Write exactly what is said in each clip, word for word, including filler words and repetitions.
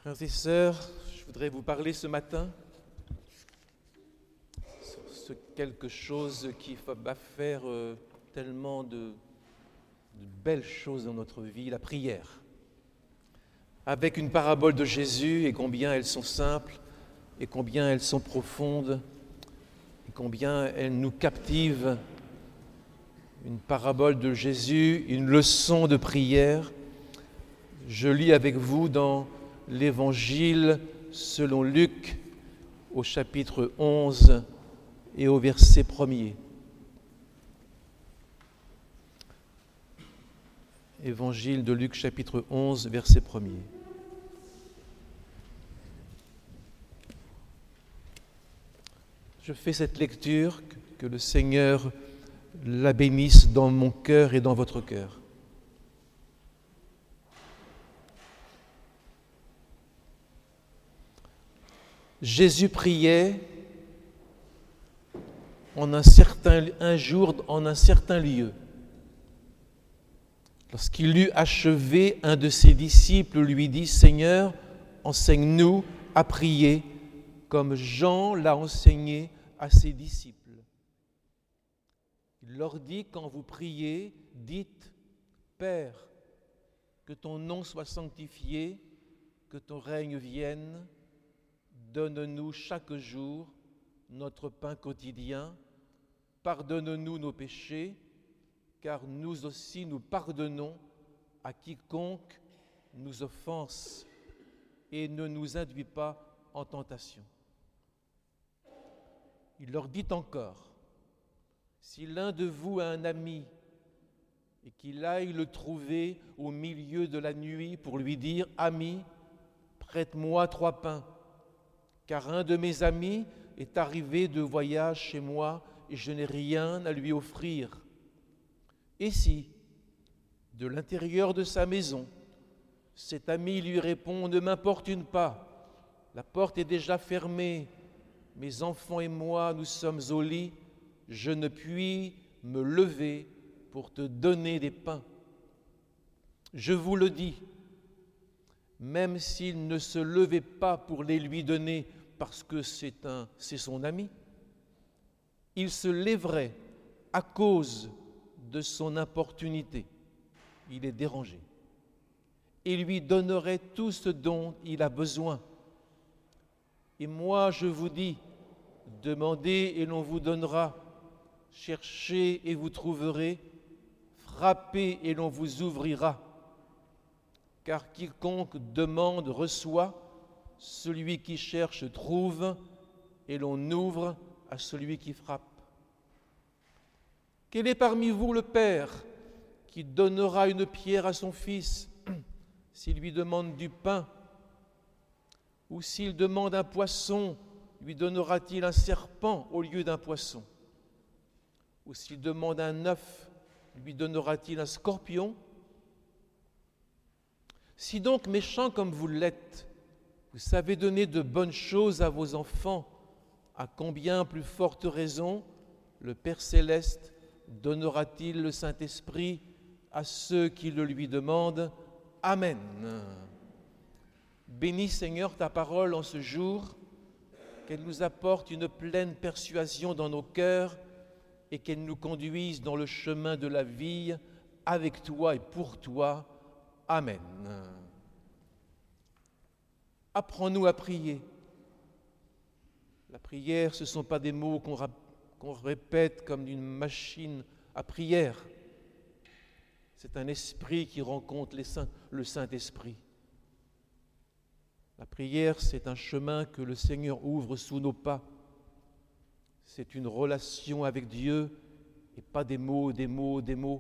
Frères et sœurs, je voudrais vous parler ce matin sur ce quelque chose qui va faire euh, tellement de, de belles choses dans notre vie, la prière. Avec une parabole de Jésus et combien elles sont simples et combien elles sont profondes et combien elles nous captivent. Une parabole de Jésus, une leçon de prière. Je lis avec vous dans l'Évangile selon Luc au chapitre onze et au verset premier. Évangile de Luc chapitre onze, verset premier. Je fais cette lecture, que le Seigneur la bénisse dans mon cœur et dans votre cœur. Jésus priait en un certain un jour en un certain lieu. Lorsqu'il eut achevé, un de ses disciples lui dit : « Seigneur, enseigne-nous à prier comme Jean l'a enseigné à ses disciples. » Il leur dit : « Quand vous priez, dites : Père, que ton nom soit sanctifié, que ton règne vienne. Donne-nous chaque jour notre pain quotidien. Pardonne-nous nos péchés, car nous aussi nous pardonnons à quiconque nous offense, et ne nous induis pas en tentation. » Il leur dit encore : « Si l'un de vous a un ami et qu'il aille le trouver au milieu de la nuit pour lui dire : Ami, prête-moi trois pains, car un de mes amis est arrivé de voyage chez moi et je n'ai rien à lui offrir. Et si, de l'intérieur de sa maison, cet ami lui répond : Ne m'importune pas, la porte est déjà fermée, mes enfants et moi, nous sommes au lit, je ne puis me lever pour te donner des pains. Je vous le dis, même s'il ne se levait pas pour les lui donner parce que c'est, un, c'est son ami, il se lèverait à cause de son importunité. Il est dérangé. Et lui donnerait tout ce dont il a besoin. Et moi, je vous dis, demandez et l'on vous donnera, cherchez et vous trouverez, frappez et l'on vous ouvrira. Car quiconque demande reçoit, celui qui cherche trouve, et l'on ouvre à celui qui frappe. Quel est parmi vous le père qui donnera une pierre à son fils s'il lui demande du pain? Ou s'il demande un poisson, lui donnera-t-il un serpent au lieu d'un poisson? Ou s'il demande un œuf, lui donnera-t-il un scorpion? Si donc, méchants comme vous l'êtes, vous savez donner de bonnes choses à vos enfants, à combien plus forte raison le Père Céleste donnera-t-il le Saint-Esprit à ceux qui le lui demandent? Amen. Bénis Seigneur ta parole en ce jour, qu'elle nous apporte une pleine persuasion dans nos cœurs et qu'elle nous conduise dans le chemin de la vie avec toi et pour toi. Amen. Apprends-nous à prier. La prière, ce ne sont pas des mots qu'on, rap- qu'on répète comme d'une machine à prière. C'est un esprit qui rencontre les saints, le Saint-Esprit. La prière, c'est un chemin que le Seigneur ouvre sous nos pas. C'est une relation avec Dieu et pas des mots, des mots, des mots.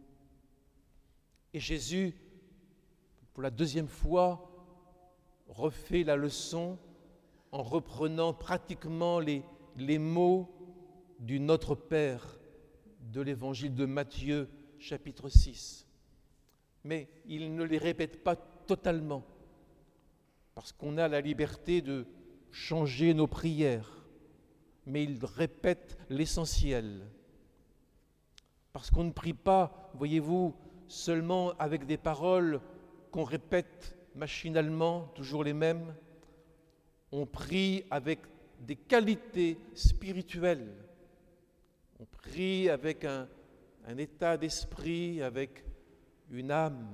Et Jésus, pour la deuxième fois, refait la leçon en reprenant pratiquement les, les mots du Notre Père de l'Évangile de Matthieu, chapitre six. Mais il ne les répète pas totalement, parce qu'on a la liberté de changer nos prières, mais il répète l'essentiel. Parce qu'on ne prie pas, voyez-vous, seulement avec des paroles qu'on répète machinalement, toujours les mêmes. On prie avec des qualités spirituelles. On prie avec un, un état d'esprit, avec une âme.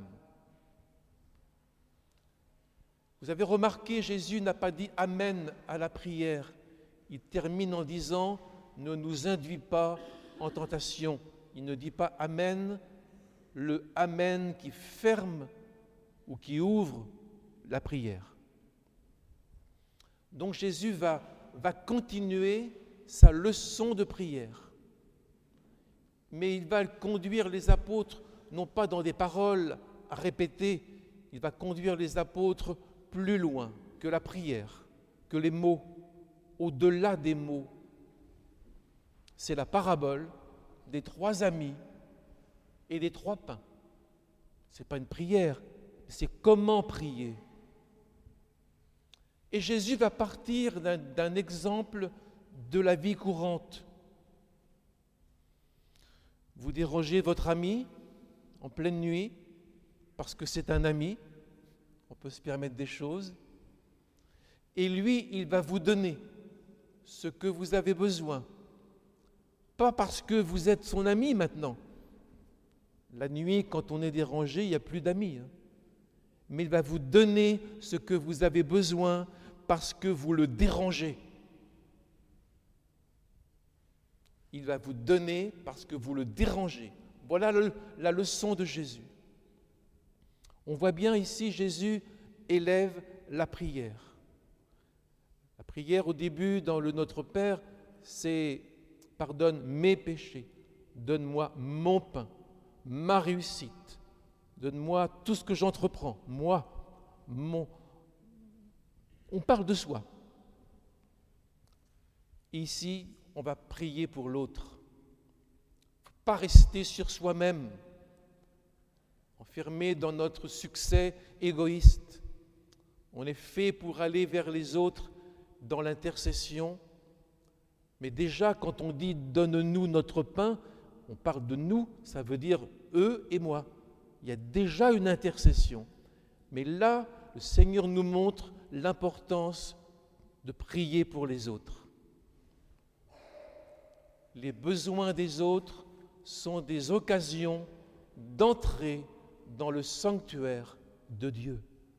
Vous avez remarqué, Jésus n'a pas dit « Amen » à la prière. Il termine en disant « Ne nous induis pas en tentation ». Il ne dit pas « Amen », le « Amen » qui ferme ou qui ouvre la prière. Donc Jésus va, va continuer sa leçon de prière. Mais il va conduire les apôtres, non pas dans des paroles à répéter, il va conduire les apôtres plus loin que la prière, que les mots, au-delà des mots. C'est la parabole des trois amis et des trois pains. Ce n'est pas une prière, c'est comment prier. Et Jésus va partir d'un, d'un exemple de la vie courante. Vous dérangez votre ami en pleine nuit parce que c'est un ami, on peut se permettre des choses, et lui, il va vous donner ce que vous avez besoin. Pas parce que vous êtes son ami maintenant. La nuit, quand on est dérangé, il n'y a plus d'amis. Hein. Mais il va vous donner ce que vous avez besoin parce que vous le dérangez. Il va vous donner parce que vous le dérangez. Voilà le, la leçon de Jésus. On voit bien ici, Jésus élève la prière. La prière, au début, dans le Notre Père, c'est « Pardonne mes péchés, donne-moi mon pain, ma réussite, donne-moi tout ce que j'entreprends, moi, mon... » On parle de soi. Ici, on va prier pour l'autre. Pas rester sur soi-même, enfermé dans notre succès égoïste. On est fait pour aller vers les autres dans l'intercession. Mais déjà, quand on dit « donne-nous notre pain », on parle de nous, ça veut dire eux et moi. Il y a déjà une intercession. Mais là, le Seigneur nous montre l'importance de prier pour les autres. Les besoins des autres sont des occasions d'entrer dans le sanctuaire de Dieu.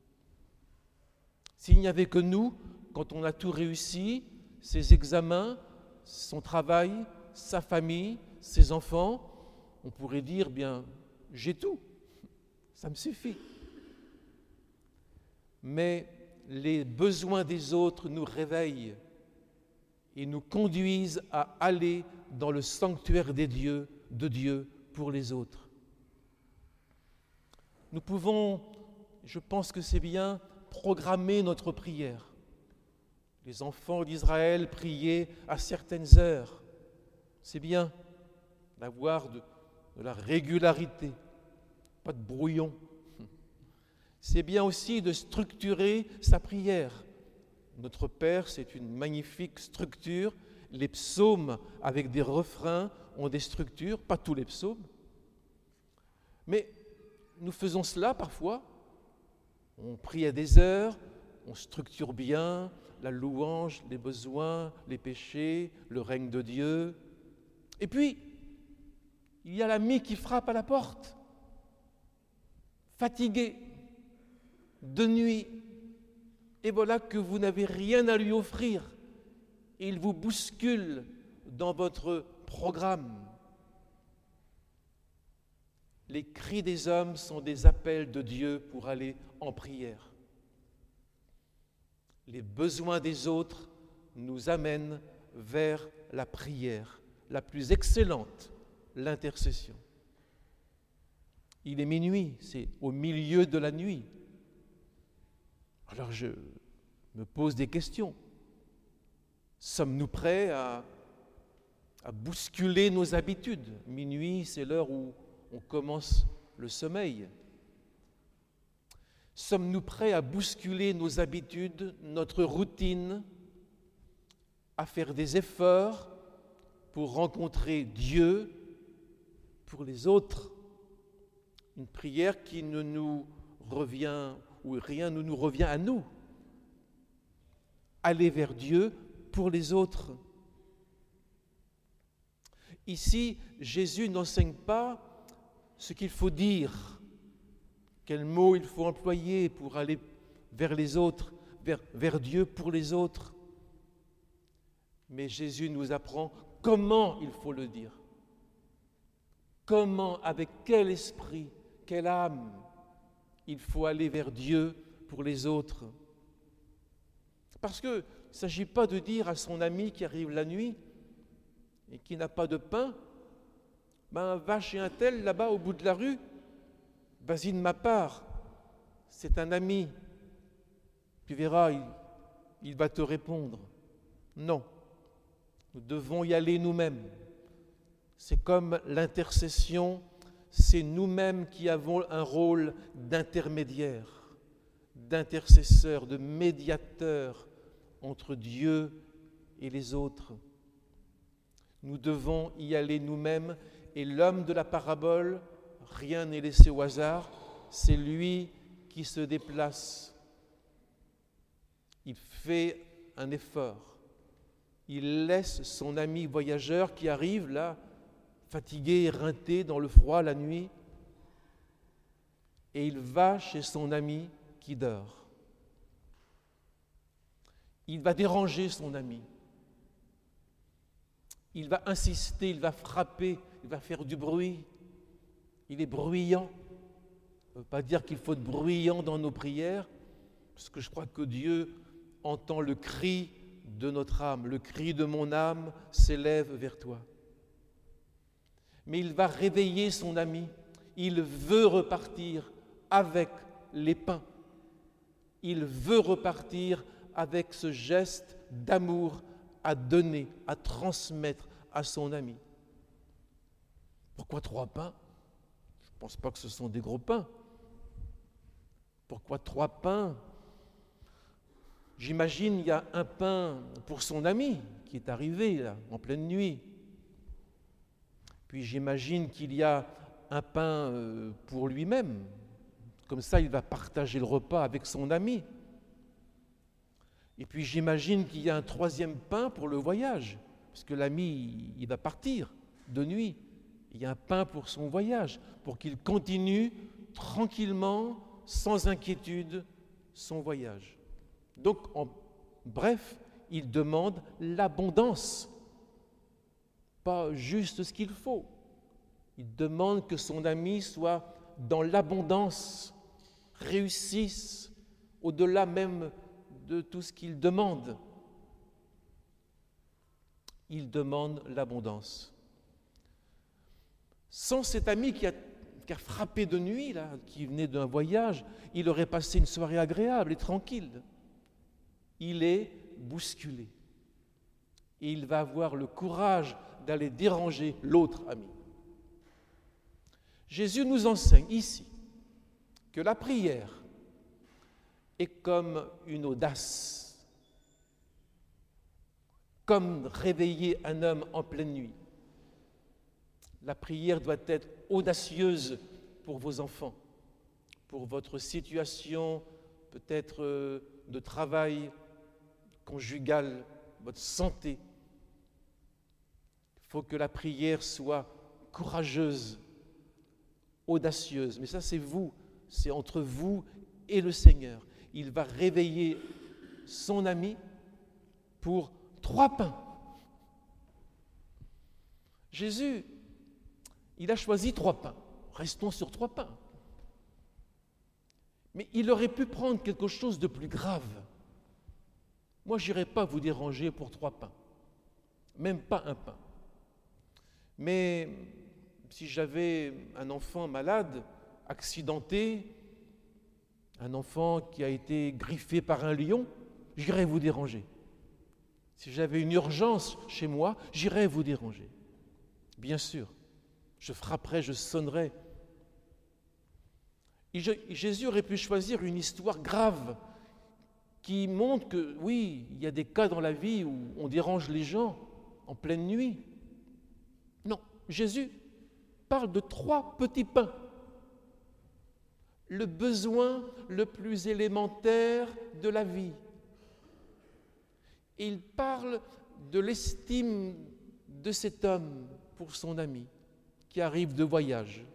S'il n'y avait que nous, quand on a tout réussi, ses examens, son travail, sa famille, ses enfants, on pourrait dire, bien, j'ai tout, ça me suffit. Mais les besoins des autres nous réveillent et nous conduisent à aller dans le sanctuaire des dieux, de Dieu pour les autres. Nous pouvons, je pense que c'est bien, programmer notre prière. Les enfants d'Israël priaient à certaines heures. C'est bien d'avoir de, de la régularité, pas de brouillon. C'est bien aussi de structurer sa prière. Notre Père, c'est une magnifique structure. Les psaumes avec des refrains ont des structures, pas tous les psaumes. Mais nous faisons cela parfois. On prie à des heures, on structure bien la louange, les besoins, les péchés, le règne de Dieu. Et puis, il y a l'ami qui frappe à la porte, fatigué, de nuit, et voilà que vous n'avez rien à lui offrir. Et il vous bouscule dans votre programme. Les cris des hommes sont des appels de Dieu pour aller en prière. Les besoins des autres nous amènent vers la prière, la plus excellente, l'intercession. Il est minuit, c'est au milieu de la nuit. Alors je me pose des questions. Sommes-nous prêts à, à bousculer nos habitudes ? Minuit, c'est l'heure où on commence le sommeil. Sommes-nous prêts à bousculer nos habitudes, notre routine, à faire des efforts pour rencontrer Dieu pour les autres ? Une prière qui ne nous revient où rien ne nous revient à nous. Aller vers Dieu pour les autres. Ici, Jésus n'enseigne pas ce qu'il faut dire, quels mots il faut employer pour aller vers les autres, vers, vers Dieu pour les autres. Mais Jésus nous apprend comment il faut le dire. Comment, avec quel esprit, quelle âme il faut aller vers Dieu pour les autres. Parce qu'il ne s'agit pas de dire à son ami qui arrive la nuit et qui n'a pas de pain, ben, va chez un tel là-bas au bout de la rue, vas-y de ma part, c'est un ami, tu verras, il, il va te répondre. Non, nous devons y aller nous-mêmes. C'est comme l'intercession, c'est nous-mêmes qui avons un rôle d'intermédiaire, d'intercesseur, de médiateur entre Dieu et les autres. Nous devons y aller nous-mêmes et l'homme de la parabole, rien n'est laissé au hasard, c'est lui qui se déplace. Il fait un effort. Il laisse son ami voyageur qui arrive là, fatigué, éreinté dans le froid la nuit, et il va chez son ami qui dort. Il va déranger son ami. Il va insister, il va frapper, il va faire du bruit. Il est bruyant. Ça ne veut pas dire qu'il faut être bruyant dans nos prières, parce que je crois que Dieu entend le cri de notre âme. Le cri de mon âme s'élève vers toi. Mais il va réveiller son ami. Il veut repartir avec les pains. Il veut repartir avec ce geste d'amour à donner, à transmettre à son ami. Pourquoi trois pains? Je ne pense pas que ce sont des gros pains. Pourquoi trois pains? J'imagine il y a un pain pour son ami qui est arrivé là, en pleine nuit. Puis j'imagine qu'il y a un pain pour lui-même. Comme ça, il va partager le repas avec son ami. Et puis j'imagine qu'il y a un troisième pain pour le voyage, parce que l'ami, il va partir de nuit. Il y a un pain pour son voyage, pour qu'il continue tranquillement, sans inquiétude, son voyage. Donc, en bref, il demande l'abondance, pas juste ce qu'il faut. Il demande que son ami soit dans l'abondance, réussisse au-delà même de tout ce qu'il demande. Il demande l'abondance. Sans cet ami qui a, qui a frappé de nuit, là, qui venait d'un voyage, il aurait passé une soirée agréable et tranquille. Il est bousculé. Et il va avoir le courage d'aller déranger l'autre ami. Jésus nous enseigne ici que la prière est comme une audace, comme réveiller un homme en pleine nuit. La prière doit être audacieuse pour vos enfants, pour votre situation peut-être de travail conjugal, votre santé. Il faut que la prière soit courageuse, audacieuse. Mais ça, c'est vous, c'est entre vous et le Seigneur. Il va réveiller son ami pour trois pains. Jésus, il a choisi trois pains. Restons sur trois pains. Mais il aurait pu prendre quelque chose de plus grave. Moi, je n'irai pas vous déranger pour trois pains. Même pas un pain. Mais si j'avais un enfant malade, accidenté, un enfant qui a été griffé par un lion, j'irais vous déranger. Si j'avais une urgence chez moi, j'irais vous déranger. Bien sûr, je frapperais, je sonnerais. Et je, Jésus aurait pu choisir une histoire grave qui montre que, oui, il y a des cas dans la vie où on dérange les gens en pleine nuit. Non, Jésus parle de trois petits pains. le besoin le plus élémentaire de la vie. Et il parle de l'estime de cet homme pour son ami qui arrive de voyage.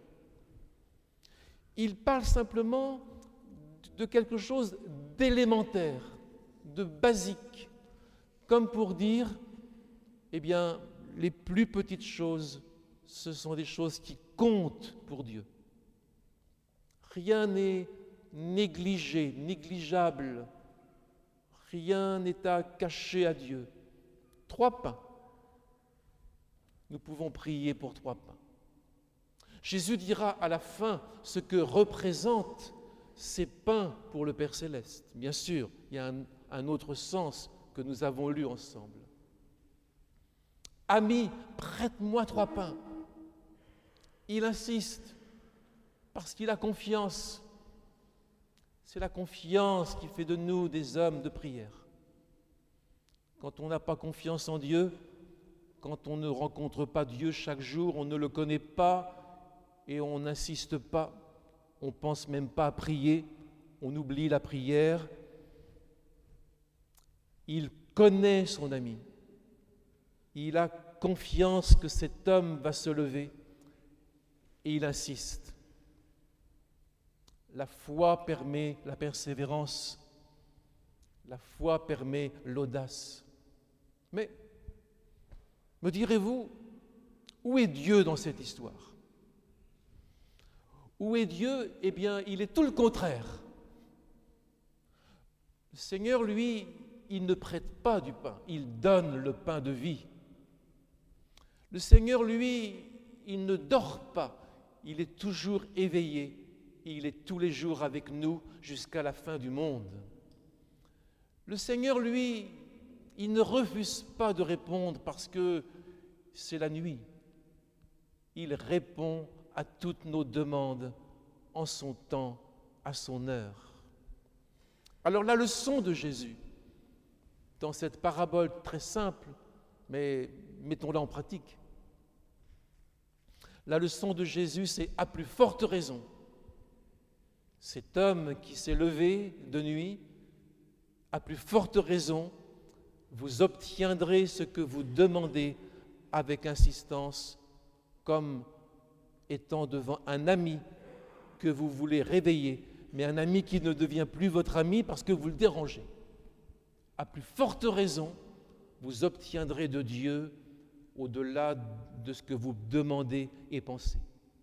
Il parle simplement de quelque chose d'élémentaire, de basique, comme pour dire, eh bien, les plus petites choses, ce sont des choses qui comptent pour Dieu. Rien n'est négligé, négligeable. Rien n'est à cacher à Dieu. Trois pains. Nous pouvons prier pour trois pains. Jésus dira à la fin ce que représentent ces pains pour le Père Céleste. Bien sûr, il y a un, un autre sens que nous avons lu ensemble. Ami, prête-moi trois pains. Il insiste parce qu'il a confiance. C'est la confiance qui fait de nous des hommes de prière. Quand on n'a pas confiance en Dieu, quand on ne rencontre pas Dieu chaque jour, on ne le connaît pas et on n'insiste pas, on ne pense même pas à prier, on oublie la prière. Il connaît son ami. Il a confiance que cet homme va se lever et il insiste. La foi permet la persévérance, la foi permet l'audace. Mais, me direz-vous, où est Dieu dans cette histoire? Où est Dieu? Eh bien, il est tout le contraire. Le Seigneur, lui, il ne prête pas du pain, il donne le pain de vie. Le Seigneur, lui, il ne dort pas, il est toujours éveillé. Il est tous les jours avec nous jusqu'à la fin du monde. Le Seigneur, lui, il ne refuse pas de répondre parce que c'est la nuit. Il répond à toutes nos demandes en son temps, à son heure. Alors la leçon de Jésus, dans cette parabole très simple, mais mettons-la en pratique. La leçon de Jésus, c'est à plus forte raison. Cet homme qui s'est levé de nuit, à plus forte raison, vous obtiendrez ce que vous demandez avec insistance, comme étant devant un ami que vous voulez réveiller, mais un ami qui ne devient plus votre ami parce que vous le dérangez. À plus forte raison, vous obtiendrez de Dieu au-delà de ce que vous demandez et pensez.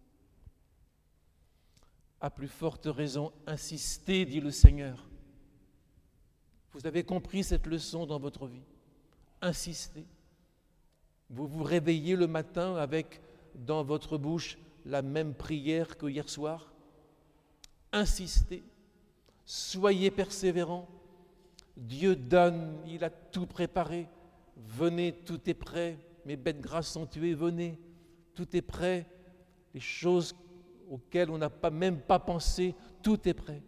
À plus forte raison, insistez, dit le Seigneur. Vous avez compris cette leçon dans votre vie. Insistez. Vous vous réveillez le matin avec dans votre bouche la même prière que hier soir. Insistez. Soyez persévérants. Dieu donne, il a tout préparé. Venez, tout est prêt. Mes bêtes grasses sont tuées, venez. Tout est prêt. Les choses auxquelles on n'a pas, même pas pensé, tout est prêt.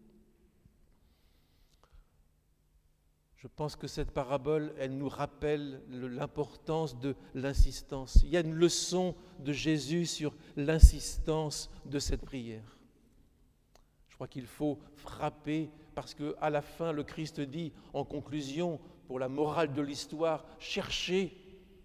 Je pense que cette parabole, elle nous rappelle l'importance de l'insistance. Il y a une leçon de Jésus sur l'insistance de cette prière. Je crois qu'il faut frapper parce qu'à la fin, le Christ dit, en conclusion, pour la morale de l'histoire, cherchez.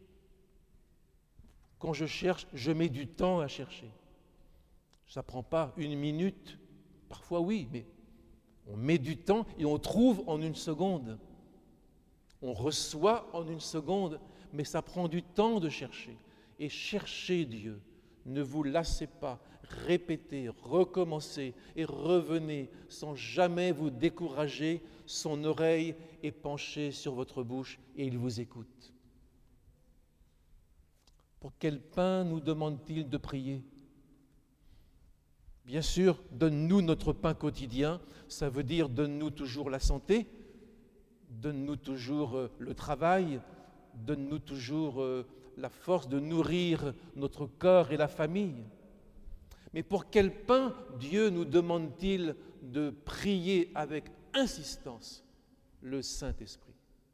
Quand je cherche, je mets du temps à chercher. Ça ne prend pas une minute, parfois oui, mais on met du temps et on trouve en une seconde. On reçoit en une seconde, mais ça prend du temps de chercher. Et cherchez Dieu, ne vous lassez pas, répétez, recommencez et revenez sans jamais vous décourager. Son oreille est penchée sur votre bouche et il vous écoute. Pour quel pain nous demande-t-il de prier ? Bien sûr, donne-nous notre pain quotidien, ça veut dire donne-nous toujours la santé, donne-nous toujours le travail, donne-nous toujours la force de nourrir notre corps et la famille. Mais pour quel pain Dieu nous demande-t-il de prier avec insistance ? Le Saint-Esprit.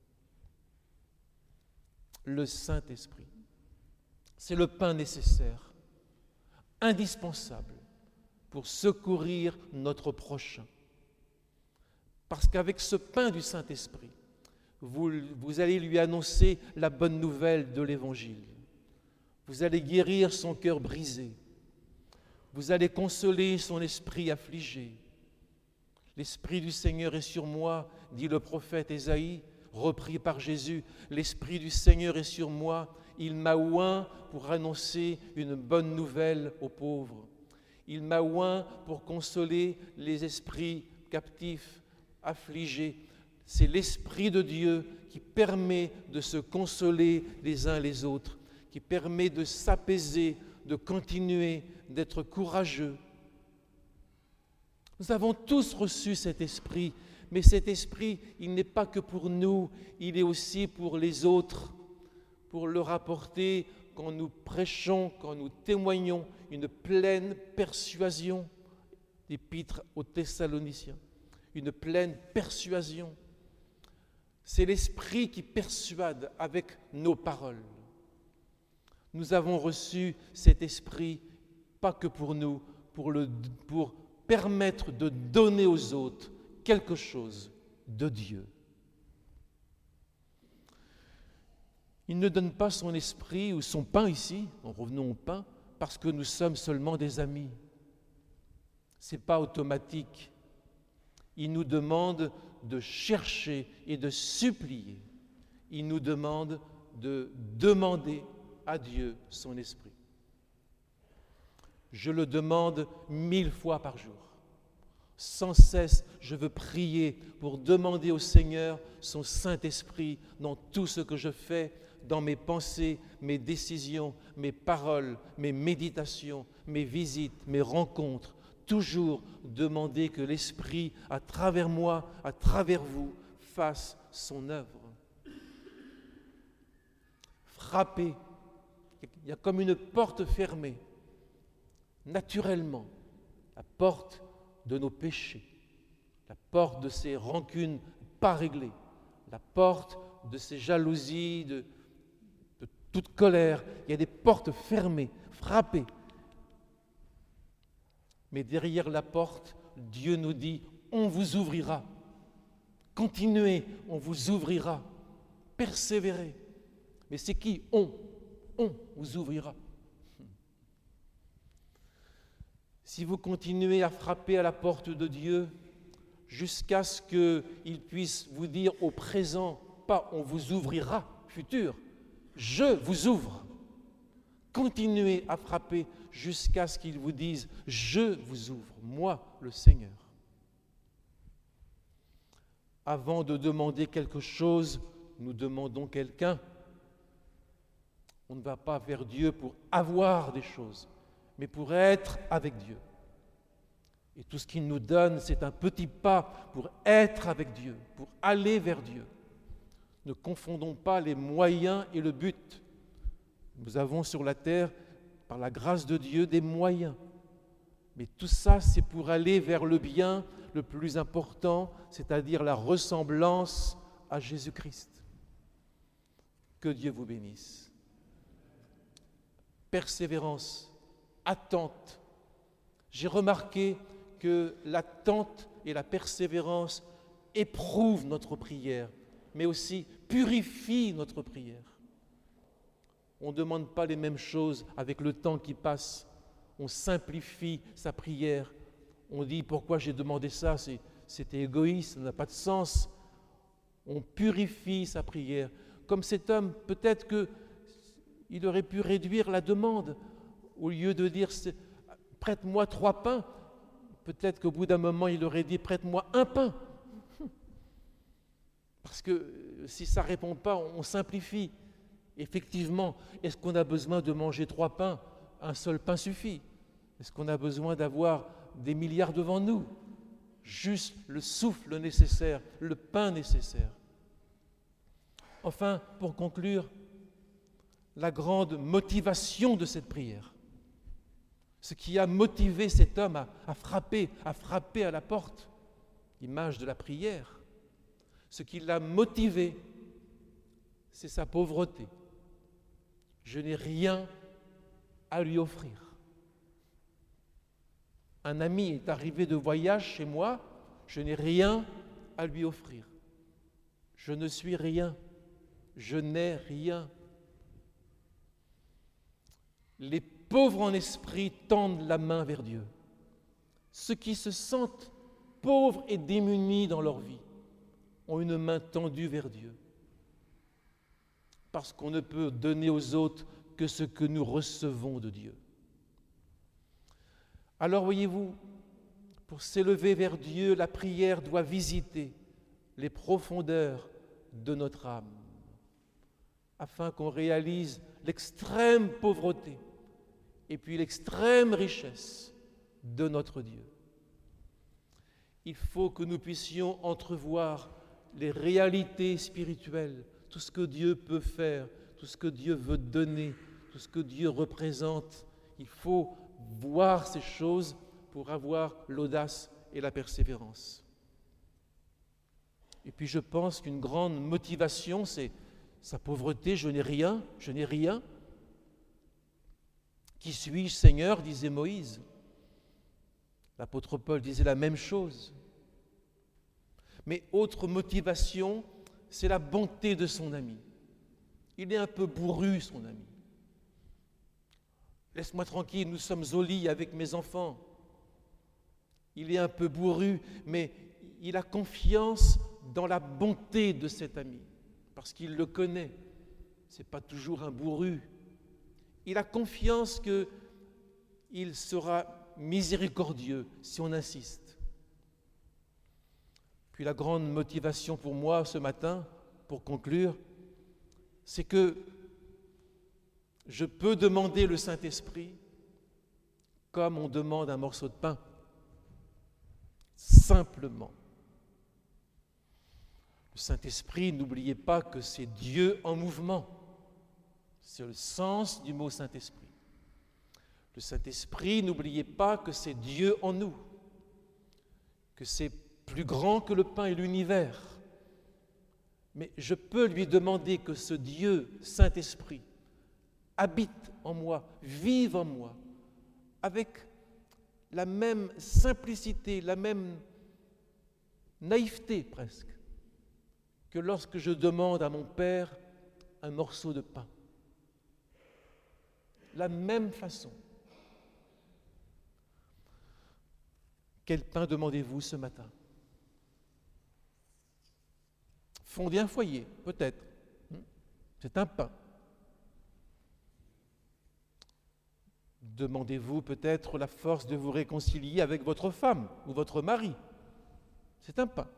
Le Saint-Esprit. C'est le pain nécessaire, indispensable, pour secourir notre prochain. Parce qu'avec ce pain du Saint-Esprit, vous, vous allez lui annoncer la bonne nouvelle de l'Évangile. Vous allez guérir son cœur brisé. Vous allez consoler son esprit affligé. L'Esprit du Seigneur est sur moi, dit le prophète Ésaïe, repris par Jésus. L'Esprit du Seigneur est sur moi. Il m'a oint pour annoncer une bonne nouvelle aux pauvres. Il m'a oint pour consoler les esprits captifs, affligés. C'est l'Esprit de Dieu qui permet de se consoler les uns les autres, qui permet de s'apaiser, de continuer, d'être courageux. Nous avons tous reçu cet esprit, mais cet esprit, il n'est pas que pour nous, il est aussi pour les autres, pour leur apporter, quand nous prêchons, quand nous témoignons, une pleine persuasion. Épître aux Thessaloniciens, une pleine persuasion. C'est l'esprit qui persuade avec nos paroles. Nous avons reçu cet esprit, pas que pour nous, pour, le, pour permettre de donner aux autres quelque chose de Dieu. Il ne donne pas son esprit ou son pain ici, en revenons au pain, parce que nous sommes seulement des amis. Ce n'est pas automatique. Il nous demande de chercher et de supplier. Il nous demande de demander à Dieu son esprit. Je le demande mille fois par jour. Sans cesse, je veux prier pour demander au Seigneur son Saint-Esprit dans tout ce que je fais, dans mes pensées, mes décisions, mes paroles, mes méditations, mes visites, mes rencontres. Toujours demander que l'Esprit, à travers moi, à travers vous, fasse son œuvre. Frapper. Il y a comme une porte fermée, naturellement, la porte de nos péchés, la porte de ces rancunes pas réglées, la porte de ces jalousies, de, de toute colère. Il y a des portes fermées, frappées. Mais derrière la porte, Dieu nous dit, on vous ouvrira. Continuez, on vous ouvrira. Persévérez. Mais c'est qui? On. On vous ouvrira. Si vous continuez à frapper à la porte de Dieu jusqu'à ce qu'il puisse vous dire au présent, pas on vous ouvrira, futur, je vous ouvre. Continuez à frapper jusqu'à ce qu'il vous dise « Je vous ouvre, moi, le Seigneur ». Avant de demander quelque chose, nous demandons quelqu'un. On ne va pas vers Dieu pour avoir des choses, mais pour être avec Dieu. Et tout ce qu'il nous donne, c'est un petit pas pour être avec Dieu, pour aller vers Dieu. Ne confondons pas les moyens et le but. Nous avons sur la terre, par la grâce de Dieu, des moyens. Mais tout ça, c'est pour aller vers le bien le plus important, c'est-à-dire la ressemblance à Jésus-Christ. Que Dieu vous bénisse. Persévérance, attente. J'ai remarqué que l'attente et la persévérance éprouvent notre prière, mais aussi purifient notre prière. On ne demande pas les mêmes choses avec le temps qui passe. On simplifie sa prière. On dit pourquoi j'ai demandé ça, c'est, c'était égoïste, ça n'a pas de sens. On purifie sa prière. Comme cet homme, peut-être qu'il aurait pu réduire la demande. Au lieu de dire prête-moi trois pains, peut-être qu'au bout d'un moment, il aurait dit prête-moi un pain. Parce que si ça ne répond pas, on simplifie. Effectivement, est-ce qu'on a besoin de manger trois pains? Un seul pain suffit. Est-ce qu'on a besoin d'avoir des milliards devant nous? Juste le souffle nécessaire, le pain nécessaire. Enfin, pour conclure, la grande motivation de cette prière, ce qui a motivé cet homme à, à frapper, à frapper à la porte, image de la prière, ce qui l'a motivé, c'est sa pauvreté. Je n'ai rien à lui offrir. Un ami est arrivé de voyage chez moi, je n'ai rien à lui offrir. Je ne suis rien, je n'ai rien. Les pauvres en esprit tendent la main vers Dieu. Ceux qui se sentent pauvres et démunis dans leur vie ont une main tendue vers Dieu. Parce qu'on ne peut donner aux autres que ce que nous recevons de Dieu. Alors voyez-vous, pour s'élever vers Dieu, la prière doit visiter les profondeurs de notre âme, afin qu'on réalise l'extrême pauvreté et puis l'extrême richesse de notre Dieu. Il faut que nous puissions entrevoir les réalités spirituelles, tout ce que Dieu peut faire, tout ce que Dieu veut donner, tout ce que Dieu représente. Il faut voir ces choses pour avoir l'audace et la persévérance. Et puis je pense qu'une grande motivation, c'est sa pauvreté. Je n'ai rien, je n'ai rien. Qui suis-je, Seigneur ? Disait Moïse. L'apôtre Paul disait la même chose. Mais autre motivation, c'est la bonté de son ami. Il est un peu bourru, son ami. Laisse-moi tranquille, nous sommes au lit avec mes enfants. Il est un peu bourru, mais il a confiance dans la bonté de cet ami, parce qu'il le connaît. Ce n'est pas toujours un bourru. Il a confiance qu'il sera miséricordieux si on insiste. Puis la grande motivation pour moi ce matin, pour conclure, c'est que je peux demander le Saint-Esprit comme on demande un morceau de pain, simplement. Le Saint-Esprit, n'oubliez pas que c'est Dieu en mouvement. C'est le sens du mot Saint-Esprit. Le Saint-Esprit, n'oubliez pas que c'est Dieu en nous, que c'est plus grand que le pain et l'univers. Mais je peux lui demander que ce Dieu, Saint-Esprit, habite en moi, vive en moi, avec la même simplicité, la même naïveté presque, que lorsque je demande à mon Père un morceau de pain. La même façon. Quel pain demandez-vous ce matin ? Fonder un foyer, peut-être. C'est un pain. Demandez-vous peut-être la force de vous réconcilier avec votre femme ou votre mari. C'est un pain.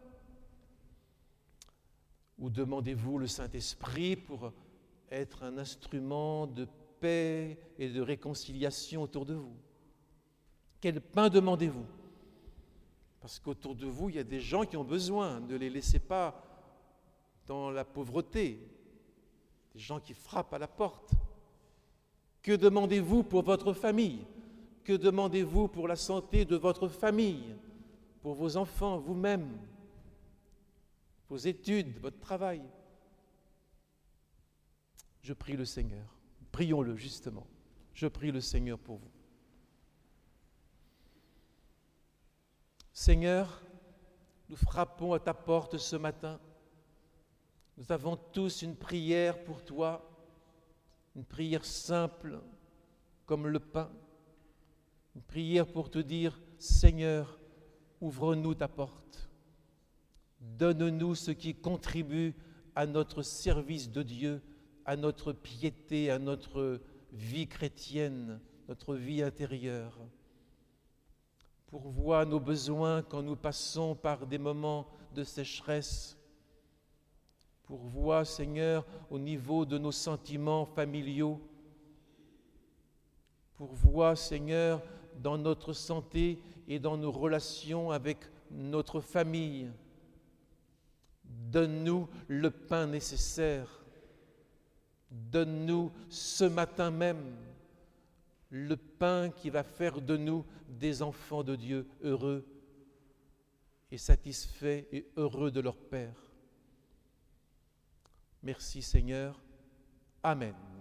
Ou demandez-vous le Saint-Esprit pour être un instrument de paix et de réconciliation autour de vous. Quel pain demandez-vous ? Parce qu'autour de vous, il y a des gens qui ont besoin. Ne les laissez pas dans la pauvreté. Des gens qui frappent à la porte. Que demandez-vous pour votre famille ? Que demandez-vous pour la santé de votre famille, pour vos enfants, vous-même, vos études, votre travail ? Je prie le Seigneur. Prions-le justement. Je prie le Seigneur pour vous. Seigneur, nous frappons à ta porte ce matin. Nous avons tous une prière pour toi, une prière simple comme le pain, une prière pour te dire, Seigneur, ouvre-nous ta porte. Donne-nous ce qui contribue à notre service de Dieu, à notre piété, à notre vie chrétienne, notre vie intérieure. Pourvois nos besoins quand nous passons par des moments de sécheresse. Pourvois, Seigneur, au niveau de nos sentiments familiaux. Pourvois, Seigneur, dans notre santé et dans nos relations avec notre famille. Donne-nous le pain nécessaire. Donne-nous ce matin même le pain qui va faire de nous des enfants de Dieu heureux et satisfaits et heureux de leur Père. Merci Seigneur. Amen.